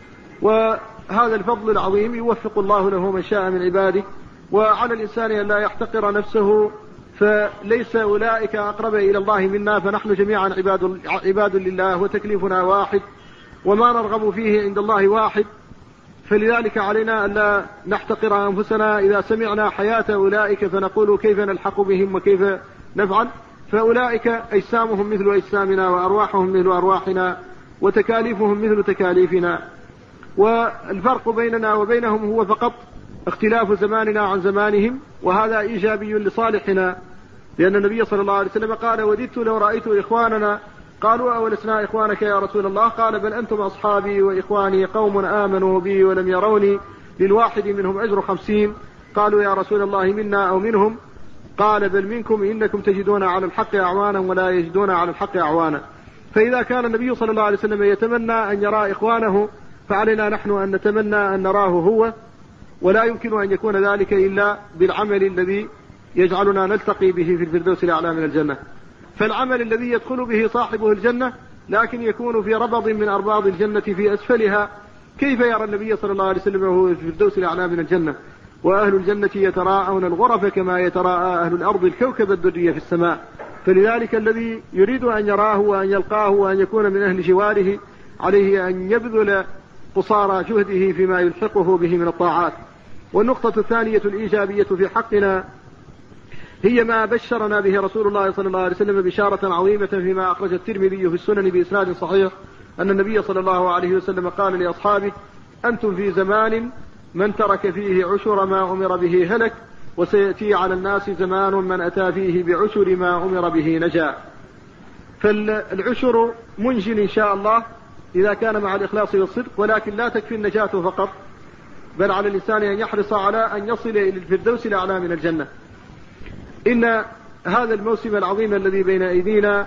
وهذا الفضل العظيم يوفق الله له من شاء من عباده، وعلى الإنسان أن لا يحتقر نفسه، فليس أولئك أقرب إلى الله منا، فنحن جميعا عباد لله وتكليفنا واحد وما نرغب فيه عند الله واحد. فلذلك علينا أن لا نحتقر أنفسنا إذا سمعنا حياة أولئك فنقول كيف نلحق بهم وكيف نفعل، فأولئك أجسامهم مثل أجسامنا وأرواحهم مثل أرواحنا وتكاليفهم مثل تكاليفنا، والفرق بيننا وبينهم هو فقط اختلاف زماننا عن زمانهم، وهذا إيجابي لصالحنا، لأن النبي صلى الله عليه وسلم قال: وددت لو رأيت إخواننا. قالوا: أولسنا إخوانك يا رسول الله؟ قال: بل أنتم أصحابي وإخواني، قوم آمنوا بي ولم يروني، للواحد منهم أجر 50. قالوا: يا رسول الله منا أو منهم؟ قال: بل منكم، إنكم تجدون على الحق أعوانا ولا يجدون على الحق أعوانا. فإذا كان النبي صلى الله عليه وسلم يتمنى أن يرى إخوانه، فعلينا نحن أن نتمنى أن نراه هو، ولا يمكن أن يكون ذلك إلا بالعمل الذي يجعلنا نلتقي به في الفردوس الأعلى من الجنة. فالعمل الذي يدخل به صاحبه الجنة لكن يكون في ربض من أرباض الجنة في أسفلها، كيف يرى النبي صلى الله عليه وسلم وهو في الفردوس الأعلى من الجنة؟ وأهل الجنة يتراءون الغرف كما يتراءى أهل الأرض الكوكب الدري في السماء. فلذلك الذي يريد أن يراه وأن يلقاه وأن يكون من أهل جواره عليه أن يبذل قصارى جهده فيما يلحقه به من الطاعات. والنقطة الثانية الإيجابية في حقنا هي ما بشرنا به رسول الله صلى الله عليه وسلم بشارة عظيمة فيما أخرج الترمذي في السنن بإسناد صحيح أن النبي صلى الله عليه وسلم قال لأصحابه: أنتم في زمان من ترك فيه عشر ما أمر به هلك، وسيأتي على الناس زمان من أتى فيه بعشر ما أمر به نجا. فالعشر منجل إن شاء الله إذا كان مع الإخلاص والصدق، ولكن لا تكفي النجاة فقط، بل على الإنسان أن يحرص على أن يصل إلى الفردوس الأعلى من الجنة. إن هذا الموسم العظيم الذي بين أيدينا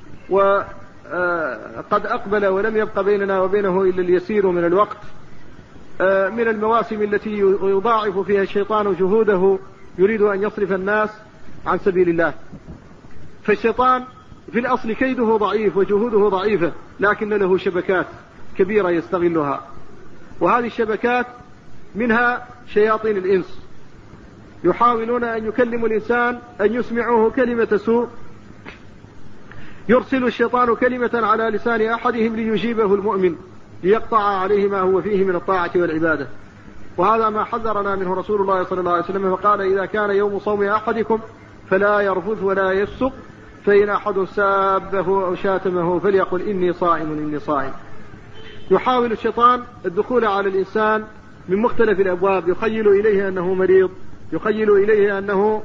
وقد أقبل ولم يبق بيننا وبينه إلا اليسير من الوقت، من المواسم التي يضاعف فيها الشيطان جهوده يريد أن يصرف الناس عن سبيل الله. فالشيطان في الأصل كيده ضعيف وجهوده ضعيفة، لكن له شبكات كبيرة يستغلها، وهذه الشبكات منها شياطين الإنس يحاولون أن يكلموا الإنسان، أن يسمعوه كلمة سوء، يرسل الشيطان كلمة على لسان أحدهم ليجيبه المؤمن ليقطع عليه ما هو فيه من الطاعة والعبادة. وهذا ما حذرنا منه رسول الله صلى الله عليه وسلم، فقال: إذا كان يوم صوم أحدكم فلا يرفث ولا يفسق، فإن أحد سابه أو شاتمه فليقل إني صائم إني صائم. يحاول الشيطان الدخول على الإنسان من مختلف الأبواب، يخيل إليه أنه مريض، يخيل إليه أنه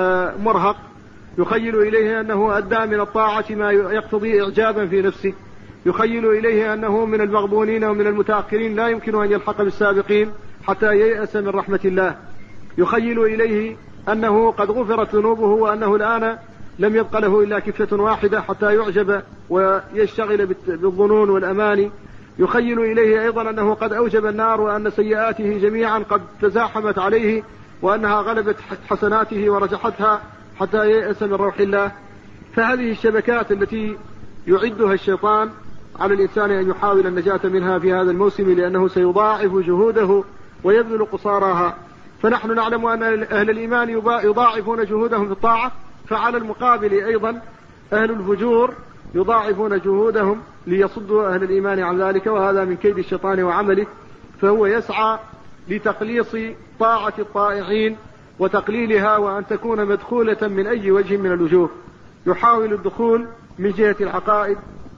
مرهق، يخيل إليه أنه أدى من الطاعة ما يقتضي إعجابا في نفسه، يخيل إليه أنه من المغبونين ومن المتأخرين لا يمكن أن يلحق بالسابقين حتى ييأس من رحمة الله، يخيل إليه أنه قد غفرت ذنوبه وأنه الآن لم يبق له إلا كفة واحدة حتى يعجب ويشتغل بالظنون والأماني، يخيل إليه أيضا أنه قد أوجب النار وأن سيئاته جميعا قد تزاحمت عليه وأنها غلبت حسناته ورجحتها حتى ييأس من روح الله. فهذه الشبكات التي يعدها الشيطان على الإنسان أن يحاول النجاة منها في هذا الموسم، لأنه سيضاعف جهوده ويبذل قصارها. فنحن نعلم أن أهل الإيمان يضاعفون جهودهم في الطاعة، فعلى المقابل أيضا أهل الفجور يضاعفون جهودهم ليصدوا أهل الإيمان عن ذلك، وهذا من كيد الشيطان وعمله. فهو يسعى لتقليص طاعة الطائعين وتقليلها، وأن تكون مدخولة من أي وجه من الوجوه. يحاول الدخول من جهة العقائد،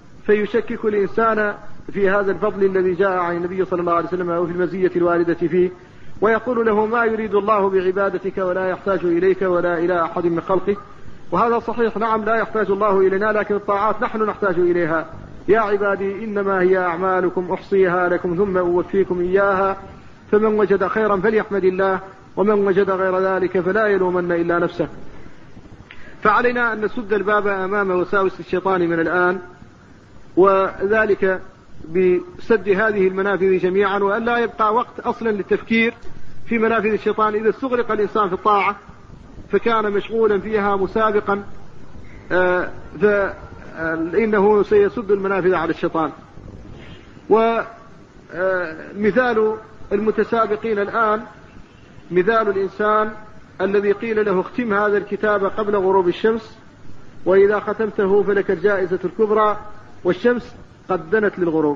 فيشكك الإنسان في هذا الفضل الذي جاء عن النبي صلى الله عليه وسلم وفي المزية الواردة فيه، ويقول له: ما يريد الله بعبادتك ولا يحتاج إليك ولا إلى أحد من خلقه. وهذا صحيح، نعم، لا يحتاج الله إلينا، لكن الطاعات نحن نحتاج إليها. يا عبادي إنما هي أعمالكم أحصيها لكم ثم أوفيكم إياها، فمن وجد خيرا فليحمد الله، ومن وجد غير ذلك فلا يلومن إلا نفسه. فعلينا أن نسد الباب أمام وساوس الشيطان من الآن، وذلك بسد هذه المنافذ جميعا، وأن لا يبقى وقت أصلا للتفكير في منافذ الشيطان. إذا استغرق الإنسان في الطاعة فكان مشغولا فيها مسابقا، فإنه سيسد المنافذ على الشيطان. ومثال المتسابقين الآن مثال الإنسان الذي قيل له اختم هذا الكتاب قبل غروب الشمس، وإذا ختمته فلك الجائزة الكبرى، والشمس قد دنت للغروب،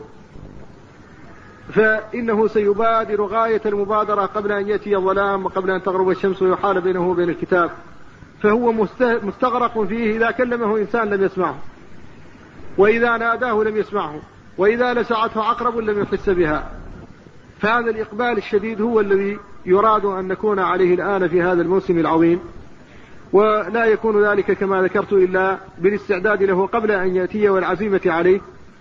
فإنه سيبادر غاية المبادرة قبل أن يأتي الظلام وقبل أن تغرب الشمس ويحال بينه وبين الكتاب، فهو مستغرق فيه. إذا كلمه إنسان لم يسمعه، وإذا ناداه لم يسمعه، وإذا لسعته عقرب لم يحس بها. فهذا الإقبال الشديد هو الذي يراد أن نكون عليه الآن في هذا الموسم العظيم، ولا يكون ذلك كما ذكرت إلا بالاستعداد له قبل أن يأتي والعزيمة عليه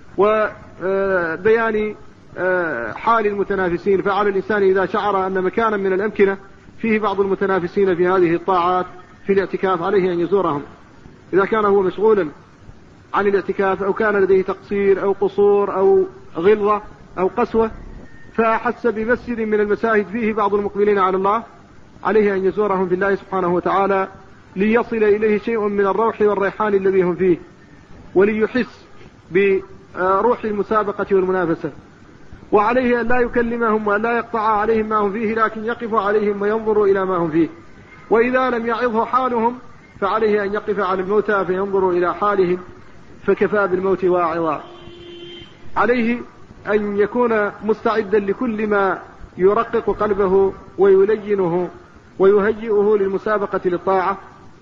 وبيان حال المتنافسين. فعلى الإنسان إذا شعر أن مكانا من الأمكنة فيه بعض المتنافسين في هذه الطاعات في الاعتكاف عليه أن يزورهم. إذا كان هو مشغولا عن الاعتكاف أو كان لديه تقصير أو قصور أو غلظة أو قسوة فأحس بمسجد من المساجد فيه بعض المقبلين على الله، عليه أن يزورهم بالله سبحانه وتعالى ليصل إليه شيء من الروح والريحان الذي هم فيه، وليحس بروح المسابقة والمنافسة. وعليه أن لا يكلمهم وأن لا يقطع عليهم ما هم فيه، لكن يقف عليهم وينظر إلى ما هم فيه. وإذا لم يعظه حالهم فعليه أن يقف على الموتى فينظر إلى حالهم، فكفى بالموت واعظا. عليه أن يكون مستعدا لكل ما يرقق قلبه ويلينه ويهيئه للمسابقة للطاعة،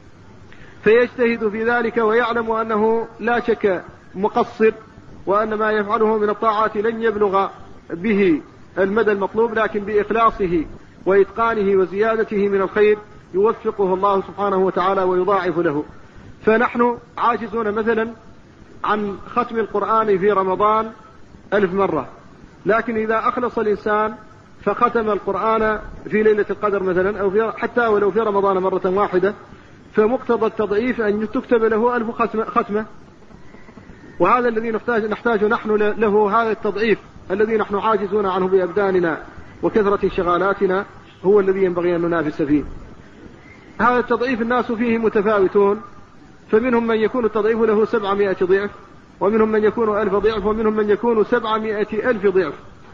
فيجتهد في ذلك ويعلم أنه لا شك مقصر، وأن ما يفعله من الطاعات لن يبلغ به المدى المطلوب، لكن بإخلاصه وإتقانه وزيادته من الخير يوفقه الله سبحانه وتعالى ويضاعف له. فنحن عاجزون مثلا عن ختم القرآن في رمضان 1000 مرة، لكن إذا أخلص الإنسان فختم القرآن في ليلة القدر مثلا أو حتى ولو في رمضان مرة واحدة، فمقتضى التضعيف أن تكتب له 1000 ختمة. وهذا الذي نحتاج نحن له، هذا التضعيف الذي نحن عاجزون عنه بأبداننا وكثرة شغالاتنا هو الذي ينبغي أن ننافس فيه. هذا التضعيف الناس فيه متفاوتون، فمنهم من يكون التضعيف له 700 ضعف، ومنهم من يكون 1000 ضعف، ومنهم من يكون 700,000 ضعف،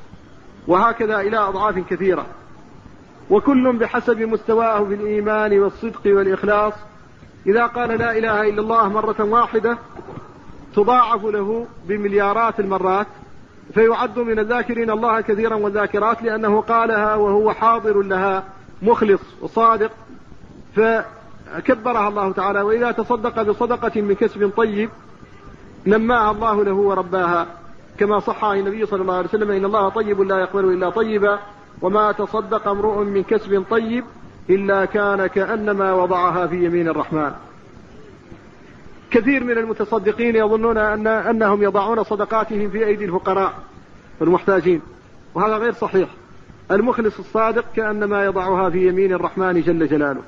وهكذا إلى أضعاف كثيرة، وكل بحسب مستواه في الإيمان والصدق والإخلاص. إذا قال لا إله إلا الله مرة واحدة تضاعف له بمليارات المرات، فيعد من الذاكرين الله كثيرا والذاكرات، لأنه قالها وهو حاضر لها مخلص وصادق فكبرها الله تعالى. وإذا تصدق بصدقة من كسب طيب نماها الله له ورباها، كما صح عن النبي صلى الله عليه وسلم: إن الله طيب لا يقبل إلا طيبا، وما تصدق امرؤ من كسب طيب إلا كان كأنما وضعها في يمين الرحمن. كثير من المتصدقين يظنون أنهم يضعون صدقاتهم في أيدي الفقراء والمحتاجين، وهذا غير صحيح. المخلص الصادق كأنما يضعها في يمين الرحمن جل جلاله.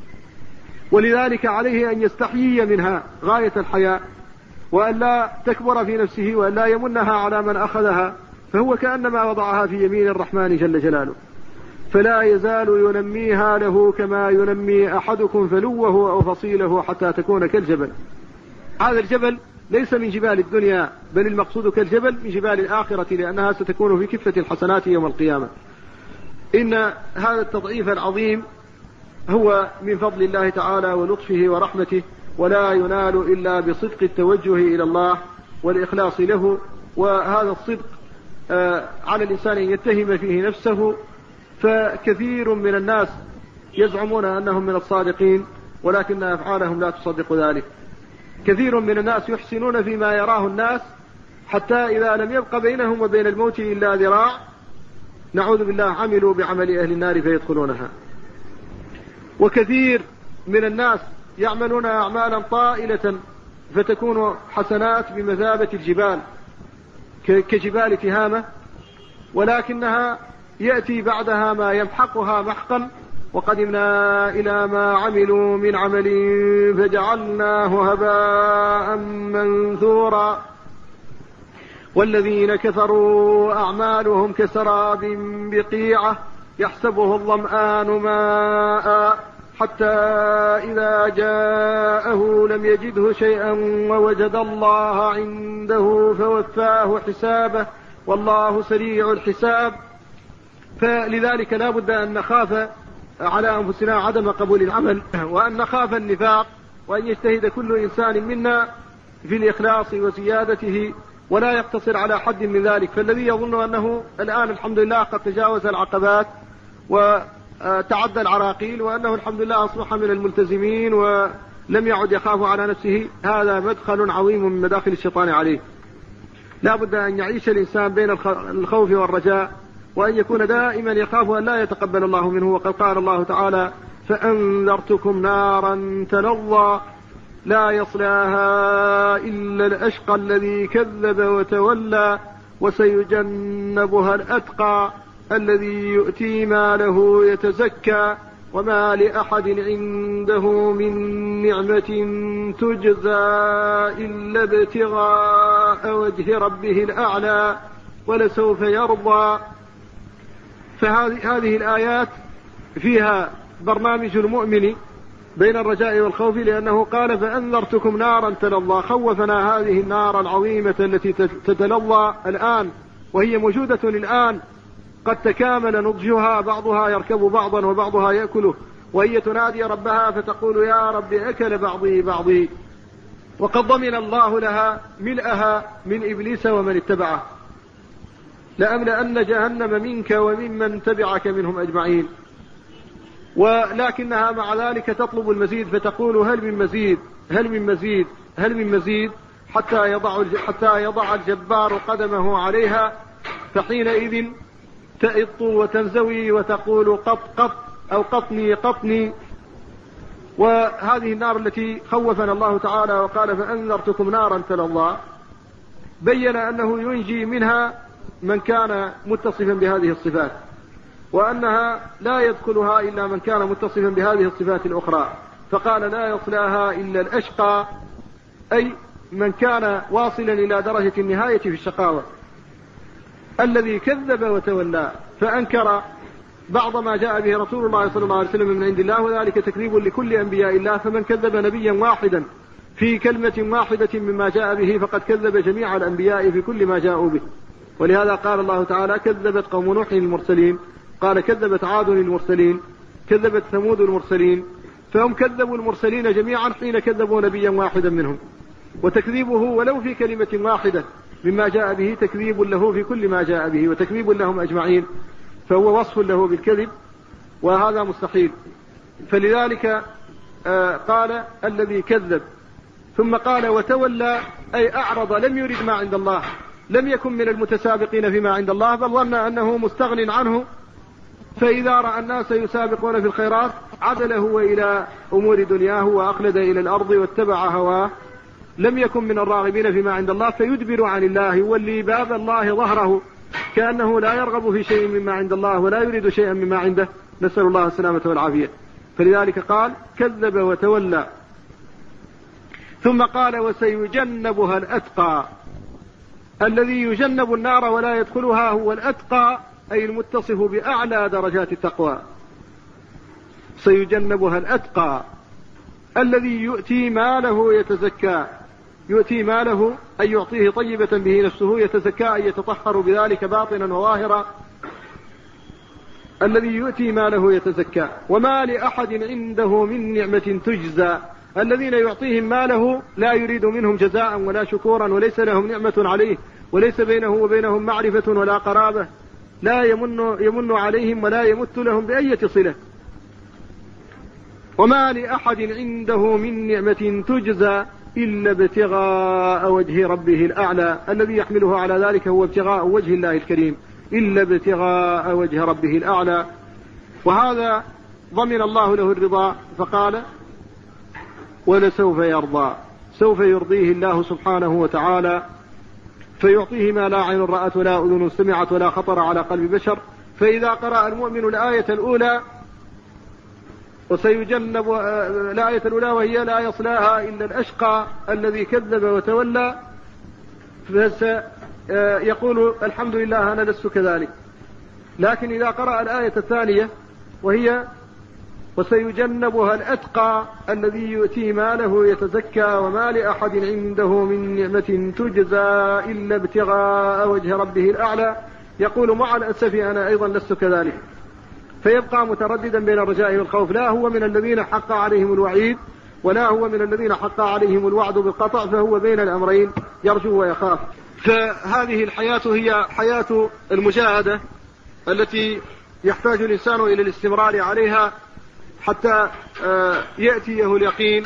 ولذلك عليه أن يستحيي منها غاية الحياء، وأن لا تكبر في نفسه، وأن لا يمنها على من أخذها، فهو كأنما وضعها في يمين الرحمن جل جلاله. فلا يزال ينميها له كما ينمي أحدكم فلوه أو فصيله حتى تكون كالجبل. هذا الجبل ليس من جبال الدنيا، بل المقصود كالجبل من جبال الآخرة، لأنها ستكون في كفة الحسنات يوم القيامة. إن هذا التضعيف العظيم هو من فضل الله تعالى ولطفه ورحمته، ولا ينال إلا بصدق التوجه إلى الله والإخلاص له. وهذا الصدق على الإنسان أن يتهم فيه نفسه، فكثير من الناس يزعمون أنهم من الصادقين ولكن أفعالهم لا تصدق ذلك. كثير من الناس يحسنون فيما يراه الناس، حتى إذا لم يبق بينهم وبين الموت إلا ذراع نعوذ بالله عملوا بعمل أهل النار فيدخلونها. وكثير من الناس يعملون أعمالا طائلة فتكون حسنات بمثابة الجبال كجبال تهامة، ولكنها يأتي بعدها ما يمحقها محقا: وقدمنا إلى ما عملوا من عمل فجعلناه هباء منثورا. والذين كفروا أعمالهم كسراب بقيعة يحسبه الظمآن ماء حتى إذا جاءه لم يجده شيئا ووجد الله عنده فوفاه حسابه والله سريع الحساب. فلذلك لا بد أن نخاف على أنفسنا عدم قبول العمل، وأن نخاف النفاق، وأن يجتهد كل إنسان منا في الإخلاص وزيادته ولا يقتصر على حد من ذلك. فالذي يظن أنه الآن الحمد لله قد تجاوز العقبات وتعدى العراقيل وأنه الحمد لله أصبح من الملتزمين ولم يعد يخاف على نفسه، هذا مدخل عظيم من مداخل الشيطان عليه. لا بد أن يعيش الإنسان بين الخوف والرجاء، وأن يكون دائما يخاف أن لا يتقبل الله منه. وقد قال الله تعالى: فأنذرتكم نارا تلظى لا يصلاها إلا الأشقى الذي كذب وتولى وسيجنبها الأتقى الذي يؤتي ماله يتزكى وما لأحد عنده من نعمة تجزى إلا ابتغاء وجه ربه الأعلى ولسوف يرضى. فهذه الآيات فيها برنامج المؤمن بين الرجاء والخوف، لأنه قال: فأنذرتكم نارا تلظى، خوفنا هذه النار العظيمة التي تتلظى الآن وهي موجودة الآن، قد تكامل نضجها، بعضها يركب بعضا وبعضها يأكله، وهي تنادي ربها فتقول: يا رب أكل بعضي بعضي. وقد ضمن الله لها ملأها من إبليس ومن اتبعه: لأملأن جهنم منك وممن تبعك منهم أجمعين. ولكنها مع ذلك تطلب المزيد فتقول: هل من مزيد، هل من مزيد، هل من مزيد، حتى يضع الجبار قدمه عليها، فحينئذ تئط وتنزوي وتقول: قط قط أو قطني قطني. وهذه النار التي خوفنا الله تعالى وقال: فأنذرتكم نارا تلظى، بين أنه ينجي منها من كان متصفا بهذه الصفات، وأنها لا يدخلها إلا من كان متصفا بهذه الصفات الأخرى، فقال: لا يصلاها إلا الأشقى، أي من كان واصلا إلى درجة النهاية في الشقاوة، الذي كذب وتولى، فأنكر بعض ما جاء به رسول الله صلى الله عليه وسلم من عند الله، وذلك تكذيب لكل أنبياء الله. فمن كذب نبيا واحدا في كلمة واحدة مما جاء به فقد كذب جميع الأنبياء في كل ما جاءوا به. ولهذا قال الله تعالى: كذبت قوم نوح المرسلين، قال: كذبت عاد المرسلين، كذبت ثمود المرسلين. فهم كذبوا المرسلين جميعا حين كذبوا نبيا واحدا منهم، وتكذيبه ولو في كلمة واحدة مما جاء به تكذيب له في كل ما جاء به وتكذيب لهم أجمعين، فهو وصف له بالكذب، وهذا مستحيل. فلذلك قال: الذي كذب. ثم قال: وتولى، أي أعرض، لم يرد ما عند الله، لم يكن من المتسابقين فيما عند الله، بل ظن أنه مستغن عنه، فإذا رأى الناس يسابقون في الخيرات عدل هو إلى أمور دنياه وأقلد إلى الأرض واتبع هواه، لم يكن من الراغبين فيما عند الله، فيدبر عن الله، يولي باب الله ظهره، كأنه لا يرغب في شيء مما عند الله ولا يريد شيئا مما عنده، نسأل الله السلامة والعافية. فلذلك قال: كذب وتولى. ثم قال: وسيجنبها الأتقى، الذي يجنب النار ولا يدخلها هو الأتقى، أي المتصف بأعلى درجات التقوى. سيجنبها الأتقى الذي يؤتي ماله يتزكى، يؤتي ماله أي يعطيه طيبة به نفسه، يتزكى أي يتطهر بذلك باطنا وظاهرا، الذي يؤتي ماله يتزكى. وما لأحد عنده من نعمة تجزى، الذين يعطيهم ماله لا يريد منهم جزاء ولا شكورا، وليس لهم نعمة عليه، وليس بينه وبينهم معرفة ولا قرابة، لا يمن عليهم ولا يمت لهم بأية صلة. وما لأحد عنده من نعمة تجزى إلا ابتغاء وجه ربه الأعلى، الذي يحمله على ذلك هو ابتغاء وجه الله الكريم، إلا ابتغاء وجه ربه الأعلى. وهذا ضمن الله له الرضا، فقال: ولسوف يرضى، سوف يرضيه الله سبحانه وتعالى، فيعطيه ما لا عين رأت ولا أذن سمعت ولا خطر على قلب بشر. فإذا قرأ المؤمن الآية الأولى وسيجنب الآية الأولى وهي لا يصلاها إلا الأشقى الذي كذب وتولى، فسيقول: الحمد لله أنا لست كذلك. لكن إذا قرأ الآية الثانية وهي وسيجنبها الأتقى الذي يؤتي ماله يتزكى وما لأحد عنده من نعمة تجزى إلا ابتغاء وجه ربه الأعلى. يقول مع الأسف أنا أيضا لست كذلك، فيبقى مترددا بين الرجاء والخوف، لا هو من الذين حق عليهم الوعيد ولا هو من الذين حق عليهم الوعد بالقطع، فهو بين الأمرين يرجو ويخاف. فهذه الحياة هي حياة المجاهدة التي يحتاج الإنسان إلى الاستمرار عليها حتى يأتيه اليقين.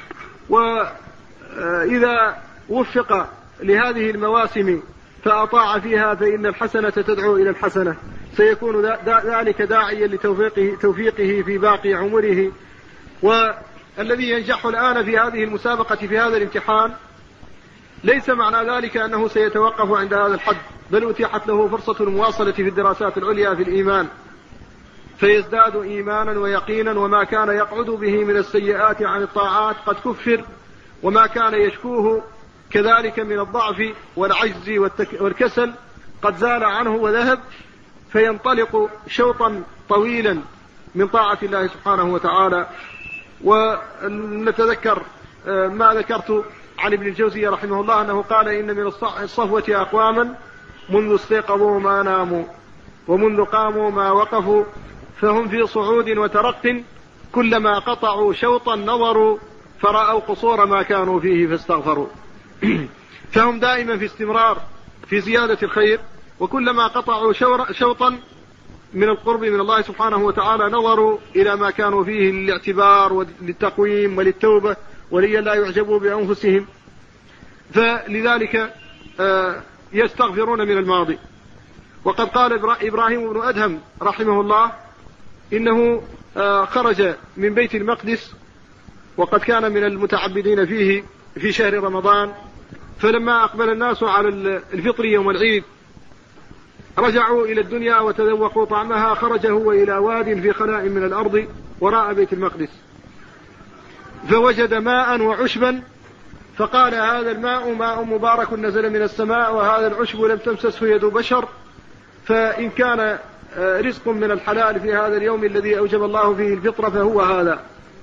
وإذا وفق لهذه المواسم فأطاع فيها فإن الحسنة تدعو إلى الحسنة، سيكون ذلك داعيا لتوفيقه في باقي عمره. والذي ينجح الآن في هذه المسابقة في هذا الامتحان ليس معنى ذلك أنه سيتوقف عند هذا الحد، بل أتيحت له فرصة المواصلة في الدراسات العليا في الإيمان، فيزداد إيمانا ويقينا، وما كان يقعد به من السيئات عن الطاعات قد كفر، وما كان يشكوه كذلك من الضعف والعجز والكسل قد زال عنه وذهب، فينطلق شوطا طويلا من طاعة الله سبحانه وتعالى. ونتذكر ما ذكرت عن ابن الجوزي رحمه الله أنه قال إن من الصفوة أقواما منذ استيقظوا ما ناموا ومنذ قاموا ما وقفوا، فهم في صعود وترق، كلما قطعوا شوطا نظروا فرأوا قصور ما كانوا فيه فاستغفروا. فهم دائما في استمرار في زيادة الخير، وكلما قطعوا شوطا من القرب من الله سبحانه وتعالى نظروا إلى ما كانوا فيه للاعتبار وللتقويم وللتوبة ولي لا يعجبوا بأنفسهم، فلذلك يستغفرون من الماضي. وقد قال إبراهيم بن أدهم رحمه الله إنه خرج من بيت المقدس وقد كان من المتعبدين فيه في شهر رمضان، فلما أقبل الناس على الفطر يوم العيد رجعوا إلى الدنيا وتذوقوا طعمها، خرج هو إلى واد في خلاء من الأرض وراء بيت المقدس فوجد ماء وعشبا، فقال هذا الماء ماء مبارك نزل من السماء، وهذا العشب لم تمسسه يد بشر، فإن كان رزق من الحلال في هذا اليوم الذي أوجب الله فيه الفطر فهو هذا.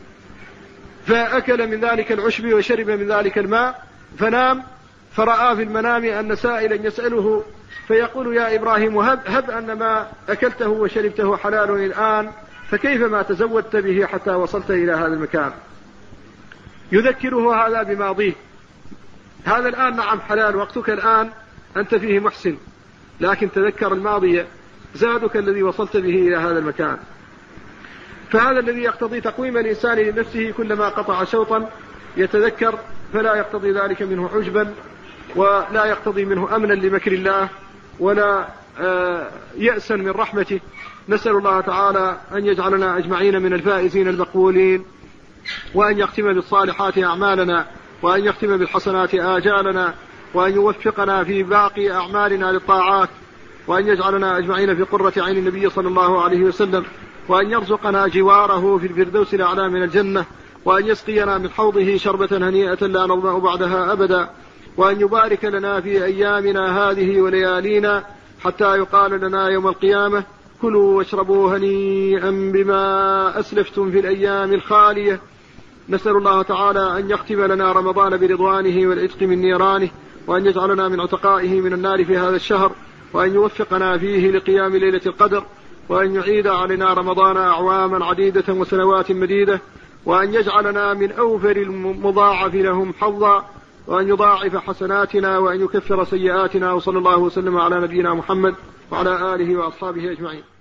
فأكل من ذلك العشب وشرب من ذلك الماء، فنام فرأى في المنام أن سائلا يسأله فيقول يا إبراهيم هب أن ما أكلته وشربته حلال الآن، فكيف ما تزودت به حتى وصلت إلى هذا المكان؟ يذكره هذا بماضيه، هذا الآن نعم حلال، وقتك الآن أنت فيه محسن، لكن تذكر الماضي زادك الذي وصلت به إلى هذا المكان. فهذا الذي يقتضي تقويم الإنسان لنفسه، كلما قطع شوطا يتذكر، فلا يقتضي ذلك منه عجبا، ولا يقتضي منه أمنا لمكر الله، ولا يأسا من رحمته. نسأل الله تعالى أن يجعلنا أجمعين من الفائزين المقبولين، وأن يختم بالصالحات أعمالنا، وأن يختم بالحسنات آجالنا، وأن يوفقنا في باقي أعمالنا للطاعات، وأن يجعلنا أجمعين في قرة عين النبي صلى الله عليه وسلم، وأن يرزقنا جواره في الفردوس الأعلى من الجنة، وأن يسقينا من حوضه شربة هنيئة لا نظمأ بعدها أبدا، وأن يبارك لنا في أيامنا هذه وليالينا حتى يقال لنا يوم القيامة كلوا واشربوا هنيئا بما أسلفتم في الأيام الخالية. نسأل الله تعالى أن يختم لنا رمضان برضوانه والعتق من نيرانه، وأن يجعلنا من عتقائه من النار في هذا الشهر، وأن يوفقنا فيه لقيام ليلة القدر، وأن يعيد علينا رمضان أعواما عديدة وسنوات مديدة، وأن يجعلنا من أوفر المضاعف لهم حظا، وأن يضاعف حسناتنا، وأن يكفر سيئاتنا. وصلى الله وسلم على نبينا محمد وعلى آله وأصحابه أجمعين.